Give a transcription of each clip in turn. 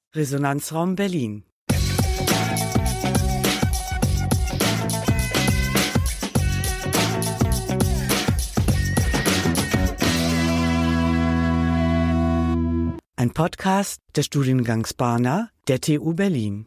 Resonanzraum Berlin. Ein Podcast des Studiengangs Barna der TU Berlin.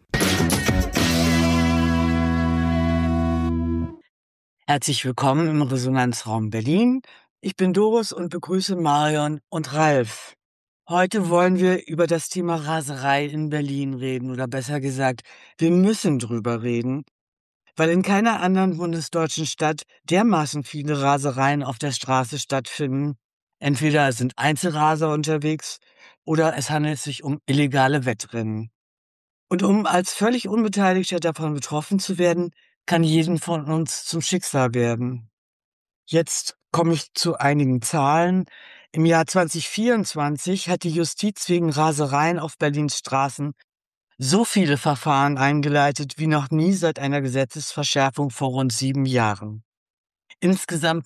Herzlich willkommen im Resonanzraum Berlin. Ich bin Doris und begrüße Marion und Ralf. Heute wollen wir über das Thema Raserei in Berlin reden, oder besser gesagt, wir müssen drüber reden, weil in keiner anderen bundesdeutschen Stadt dermaßen viele Rasereien auf der Straße stattfinden. Entweder sind Einzelraser unterwegs oder es handelt sich um illegale Wettrennen. Und um als völlig Unbeteiligter davon betroffen zu werden, kann jedem von uns zum Schicksal werden. Jetzt komme ich zu einigen Zahlen. Im Jahr 2024 hat die Justiz wegen Rasereien auf Berlins Straßen so viele Verfahren eingeleitet wie noch nie seit einer Gesetzesverschärfung vor rund 7 Jahren. Insgesamt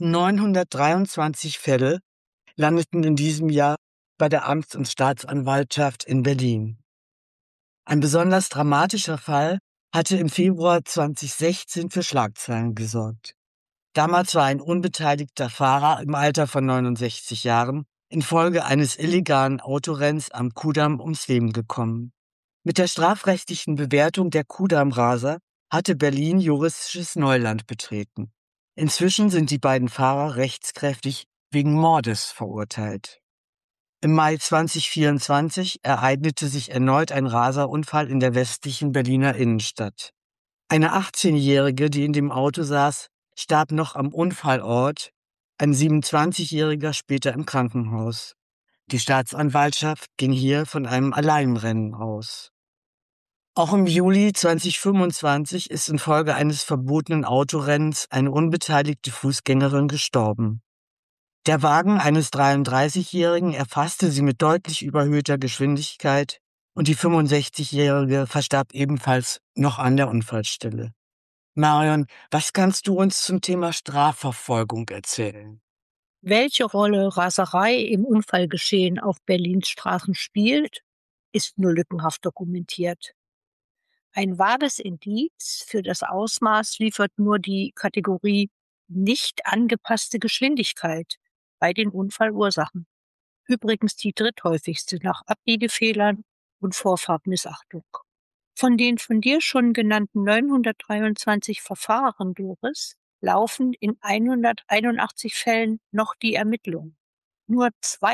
923 Fälle landeten in diesem Jahr bei der Amts- und Staatsanwaltschaft in Berlin. Ein besonders dramatischer Fall hatte im Februar 2016 für Schlagzeilen gesorgt. Damals war ein unbeteiligter Fahrer im Alter von 69 Jahren infolge eines illegalen Autorenns am Kudamm ums Leben gekommen. Mit der strafrechtlichen Bewertung der Kudamm-Raser hatte Berlin juristisches Neuland betreten. Inzwischen sind die beiden Fahrer rechtskräftig wegen Mordes verurteilt. Im Mai 2024 ereignete sich erneut ein Raserunfall in der westlichen Berliner Innenstadt. Eine 18-Jährige, die in dem Auto saß, starb noch am Unfallort, ein 27-Jähriger später im Krankenhaus. Die Staatsanwaltschaft ging hier von einem Alleinrennen aus. Auch im Juli 2025 ist infolge eines verbotenen Autorennens eine unbeteiligte Fußgängerin gestorben. Der Wagen eines 33-Jährigen erfasste sie mit deutlich überhöhter Geschwindigkeit und die 65-Jährige verstarb ebenfalls noch an der Unfallstelle. Marion, was kannst du uns zum Thema Strafverfolgung erzählen? Welche Rolle Raserei im Unfallgeschehen auf Berlins Straßen spielt, ist nur lückenhaft dokumentiert. Ein vages Indiz für das Ausmaß liefert nur die Kategorie nicht angepasste Geschwindigkeit bei den Unfallursachen. Übrigens die dritthäufigste nach Abbiegefehlern und Vorfahrtmissachtung. Von den von dir schon genannten 923 Verfahren, Doris, laufen in 181 Fällen noch die Ermittlungen. Nur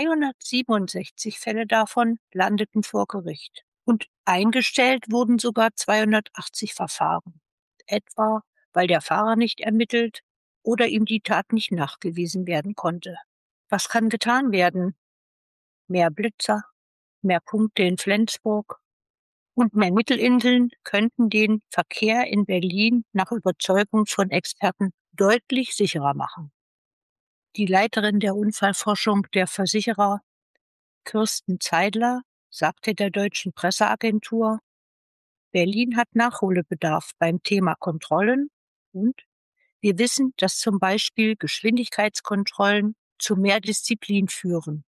267 Fälle davon landeten vor Gericht. Und eingestellt wurden sogar 280 Verfahren. Etwa, weil der Fahrer nicht ermittelt oder ihm die Tat nicht nachgewiesen werden konnte. Was kann getan werden? Mehr Blitzer, mehr Punkte in Flensburg und mehr Mittelinseln könnten den Verkehr in Berlin nach Überzeugung von Experten deutlich sicherer machen. Die Leiterin der Unfallforschung der Versicherer, Kirsten Zeidler, sagte der Deutschen Presseagentur, Berlin hat Nachholbedarf beim Thema Kontrollen und wir wissen, dass zum Beispiel Geschwindigkeitskontrollen zu mehr Disziplin führen.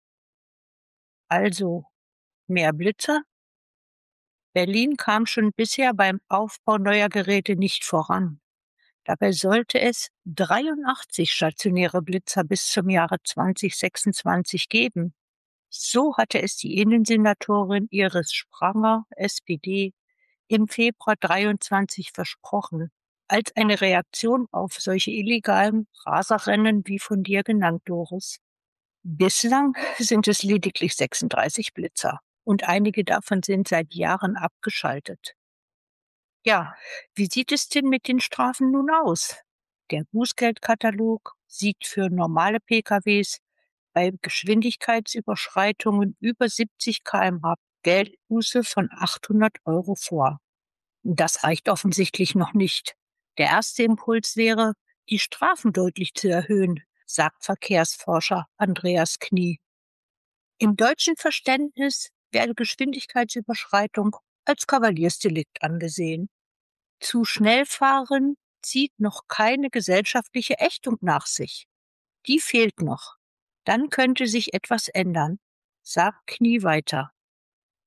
Also mehr Blitzer? Berlin kam schon bisher beim Aufbau neuer Geräte nicht voran. Dabei sollte es 83 stationäre Blitzer bis zum Jahre 2026 geben. So hatte es die Innensenatorin Iris Spranger, SPD, im Februar 23 versprochen, als eine Reaktion auf solche illegalen Raserrennen wie von dir genannt, Doris. Bislang sind es lediglich 36 Blitzer und einige davon sind seit Jahren abgeschaltet. Ja, wie sieht es denn mit den Strafen nun aus? Der Bußgeldkatalog sieht für normale PKWs bei Geschwindigkeitsüberschreitungen über 70 km/h Geldbuße von 800 € vor. Das reicht offensichtlich noch nicht. Der erste Impuls wäre, die Strafen deutlich zu erhöhen, sagt Verkehrsforscher Andreas Knie. Im deutschen Verständnis werde Geschwindigkeitsüberschreitung als Kavaliersdelikt angesehen. Zu schnell fahren zieht noch keine gesellschaftliche Ächtung nach sich. Die fehlt noch. Dann könnte sich etwas ändern, sagt Knie weiter.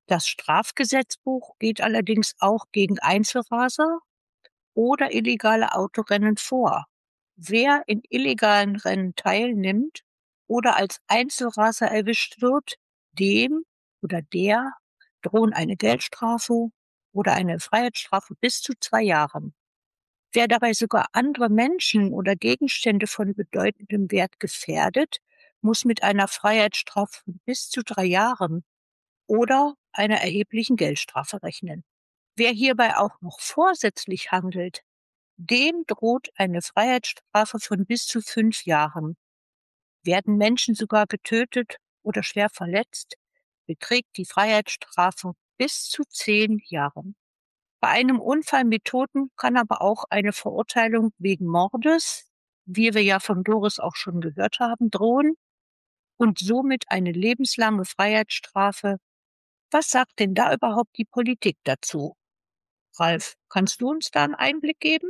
Das Strafgesetzbuch geht allerdings auch gegen Einzelraser oder illegale Autorennen vor. Wer in illegalen Rennen teilnimmt oder als Einzelraser erwischt wird, dem oder der drohen eine Geldstrafe oder eine Freiheitsstrafe bis zu 2 Jahren. Wer dabei sogar andere Menschen oder Gegenstände von bedeutendem Wert gefährdet, muss mit einer Freiheitsstrafe von bis zu 3 Jahren oder einer erheblichen Geldstrafe rechnen. Wer hierbei auch noch vorsätzlich handelt, dem droht eine Freiheitsstrafe von bis zu 5 Jahren. Werden Menschen sogar getötet oder schwer verletzt, beträgt die Freiheitsstrafe bis zu 10 Jahren. Bei einem Unfall mit Toten kann aber auch eine Verurteilung wegen Mordes, wie wir ja von Doris auch schon gehört haben, drohen und somit eine lebenslange Freiheitsstrafe. Was sagt denn da überhaupt die Politik dazu? Ralf, kannst du uns da einen Einblick geben?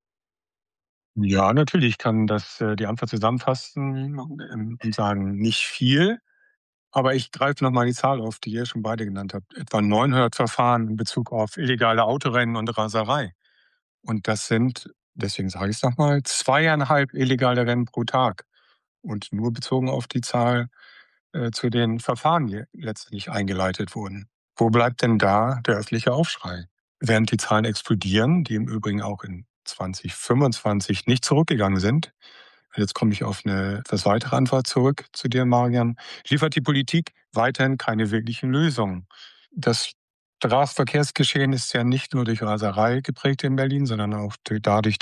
Ja, natürlich, ich kann die Antwort zusammenfassen und sagen, nicht viel, aber ich greife noch mal die Zahl auf, die ihr schon beide genannt habt. Etwa 900 Verfahren in Bezug auf illegale Autorennen und Raserei. Und das sind, deswegen sage ich es noch mal, 2,5 illegale Rennen pro Tag. Und nur bezogen auf die Zahl zu den Verfahren, die letztendlich eingeleitet wurden. Wo bleibt denn da der öffentliche Aufschrei? Während die Zahlen explodieren, die im Übrigen auch in 2025 nicht zurückgegangen sind, jetzt komme ich auf eine etwas weitere Antwort zurück zu dir, Marian, liefert die Politik weiterhin keine wirklichen Lösungen. Das Straßenverkehrsgeschehen ist ja nicht nur durch Raserei geprägt in Berlin, sondern auch dadurch,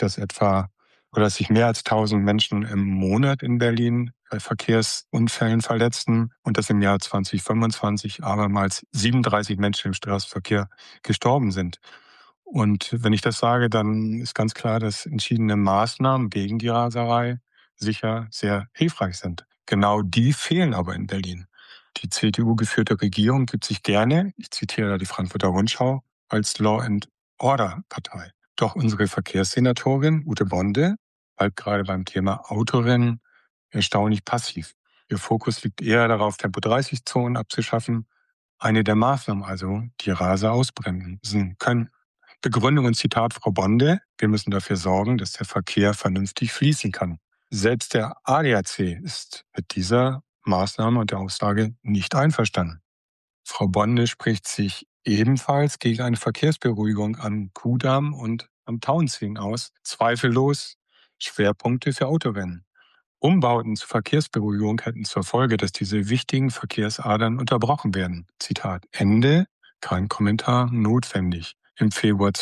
dass sich mehr als 1.000 Menschen im Monat in Berlin bei Verkehrsunfällen verletzten und dass im Jahr 2025 abermals 37 Menschen im Straßenverkehr gestorben sind. Und wenn ich das sage, dann ist ganz klar, dass entschiedene Maßnahmen gegen die Raserei sicher sehr hilfreich sind. Genau die fehlen aber in Berlin. Die CDU-geführte Regierung gibt sich gerne, ich zitiere da die Frankfurter Rundschau, als Law-and-Order-Partei. Doch unsere Verkehrssenatorin Ute Bonde bleibt gerade beim Thema Autorennen erstaunlich passiv. Ihr Fokus liegt eher darauf, Tempo-30-Zonen abzuschaffen. Eine der Maßnahmen also, die Raser ausbremsen können. Begründung und Zitat Frau Bonde: Wir müssen dafür sorgen, dass der Verkehr vernünftig fließen kann. Selbst der ADAC ist mit dieser Maßnahme und der Aussage nicht einverstanden. Frau Bonde spricht sich ebenfalls gegen eine Verkehrsberuhigung am Kudamm und am Tauentzien aus. Zweifellos Schwerpunkte für Autorennen. Umbauten zur Verkehrsberuhigung hätten zur Folge, dass diese wichtigen Verkehrsadern unterbrochen werden. Zitat Ende, kein Kommentar notwendig. Im Februar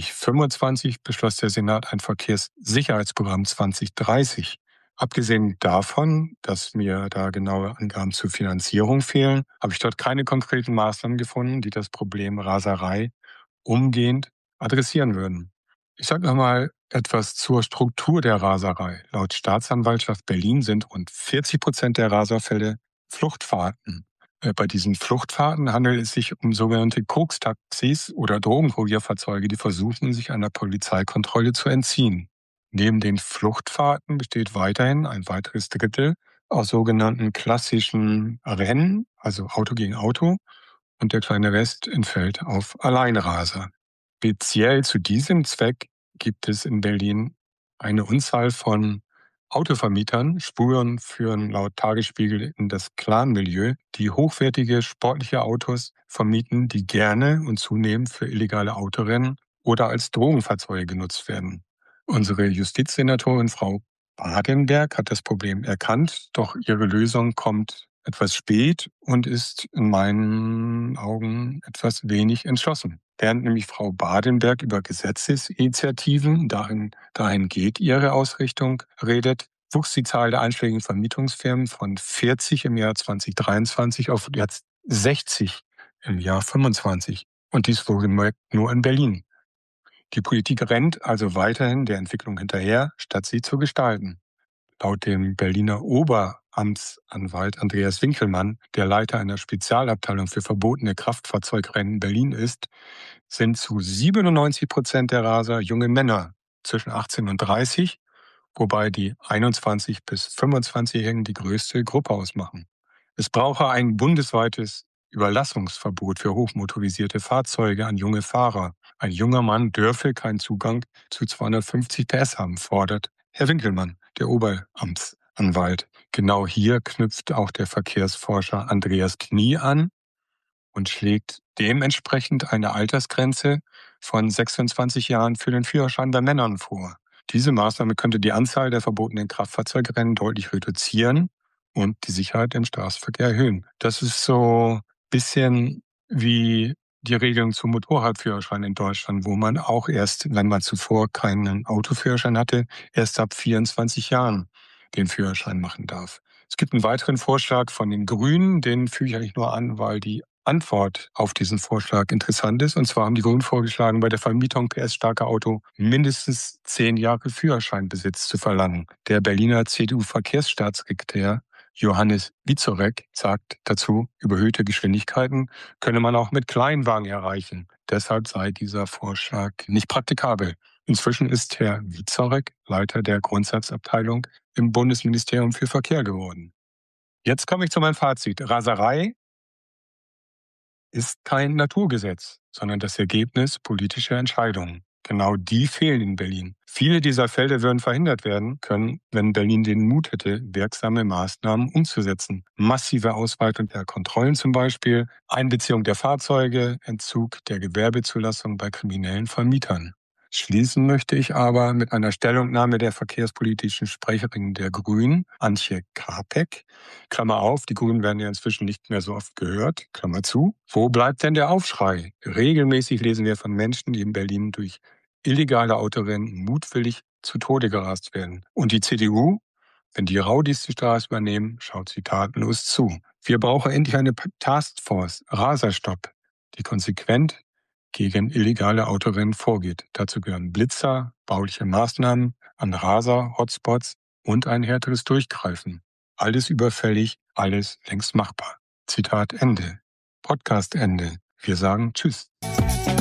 2025 beschloss der Senat ein Verkehrssicherheitsprogramm 2030. Abgesehen davon, dass mir da genaue Angaben zur Finanzierung fehlen, habe ich dort keine konkreten Maßnahmen gefunden, die das Problem Raserei umgehend adressieren würden. Ich sage nochmal etwas zur Struktur der Raserei. Laut Staatsanwaltschaft Berlin sind rund 40% der Raserfälle Fluchtfahrten. Bei diesen Fluchtfahrten handelt es sich um sogenannte Koks-Taxis oder Drogenkurierfahrzeuge, die versuchen, sich einer Polizeikontrolle zu entziehen. Neben den Fluchtfahrten besteht weiterhin ein weiteres Drittel aus sogenannten klassischen Rennen, also Auto gegen Auto, und der kleine Rest entfällt auf Alleinraser. Speziell zu diesem Zweck gibt es in Berlin eine Unzahl von Autovermietern. Spuren führen laut Tagesspiegel in das Clan-Milieu, die hochwertige sportliche Autos vermieten, die gerne und zunehmend für illegale Autorennen oder als Drogenfahrzeuge genutzt werden. Unsere Justizsenatorin Frau Badenberg hat das Problem erkannt, doch ihre Lösung kommt etwas spät und ist in meinen Augen etwas wenig entschlossen. Während nämlich Frau Badenberg über Gesetzesinitiativen, dahin geht ihre Ausrichtung, redet, wuchs die Zahl der einschlägigen Vermietungsfirmen von 40 im Jahr 2023 auf jetzt 60 im Jahr 25. Und dies wohlgemerkt nur in Berlin. Die Politik rennt also weiterhin der Entwicklung hinterher, statt sie zu gestalten. Laut dem Berliner Oberamtsanwalt Andreas Winkelmann, der Leiter einer Spezialabteilung für verbotene Kraftfahrzeugrennen in Berlin ist, sind zu 97% der Raser junge Männer zwischen 18 und 30, wobei die 21- bis 25-Jährigen die größte Gruppe ausmachen. Es brauche ein bundesweites Überlassungsverbot für hochmotorisierte Fahrzeuge an junge Fahrer. Ein junger Mann dürfe keinen Zugang zu 250 PS haben, fordert Herr Winkelmann, der Oberamtsanwalt. Genau hier knüpft auch der Verkehrsforscher Andreas Knie an und schlägt dementsprechend eine Altersgrenze von 26 Jahren für den Führerschein bei Männern vor. Diese Maßnahme könnte die Anzahl der verbotenen Kraftfahrzeugrennen deutlich reduzieren und die Sicherheit im Straßenverkehr erhöhen. Das ist so ein bisschen wie die Regelung zum Motorradführerschein in Deutschland, wo man auch erst, wenn man zuvor keinen Autoführerschein hatte, erst ab 24 Jahren den Führerschein machen darf. Es gibt einen weiteren Vorschlag von den Grünen, den füge ich eigentlich nur an, weil die Antwort auf diesen Vorschlag interessant ist. Und zwar haben die Grünen vorgeschlagen, bei der Vermietung PS-starker Auto mindestens 10 Jahre Führerscheinbesitz zu verlangen. Der Berliner CDU-Verkehrsstaatssekretär Johannes Wieczorek sagt dazu, überhöhte Geschwindigkeiten könne man auch mit Kleinwagen erreichen. Deshalb sei dieser Vorschlag nicht praktikabel. Inzwischen ist Herr Wieczorek Leiter der Grundsatzabteilung im Bundesministerium für Verkehr geworden. Jetzt komme ich zu meinem Fazit. Raserei ist kein Naturgesetz, sondern das Ergebnis politischer Entscheidungen. Genau die fehlen in Berlin. Viele dieser Fälle würden verhindert werden können, wenn Berlin den Mut hätte, wirksame Maßnahmen umzusetzen. Massive Ausweitung der Kontrollen zum Beispiel, Einbeziehung der Fahrzeuge, Entzug der Gewerbezulassung bei kriminellen Vermietern. Schließen möchte ich aber mit einer Stellungnahme der verkehrspolitischen Sprecherin der Grünen, Antje Kapek. Klammer auf, die Grünen werden ja inzwischen nicht mehr so oft gehört, Klammer zu. Wo bleibt denn der Aufschrei? Regelmäßig lesen wir von Menschen, die in Berlin durch illegale Autorennen mutwillig zu Tode gerast werden. Und die CDU, wenn die Raudis die Straße übernehmen, schaut sie tatenlos zu. Wir brauchen endlich eine Taskforce, Raserstopp, die konsequent gegen illegale Autorennen vorgeht. Dazu gehören Blitzer, bauliche Maßnahmen an Raser-Hotspots und ein härteres Durchgreifen. Alles überfällig, alles längst machbar. Zitat Ende. Podcast Ende. Wir sagen Tschüss.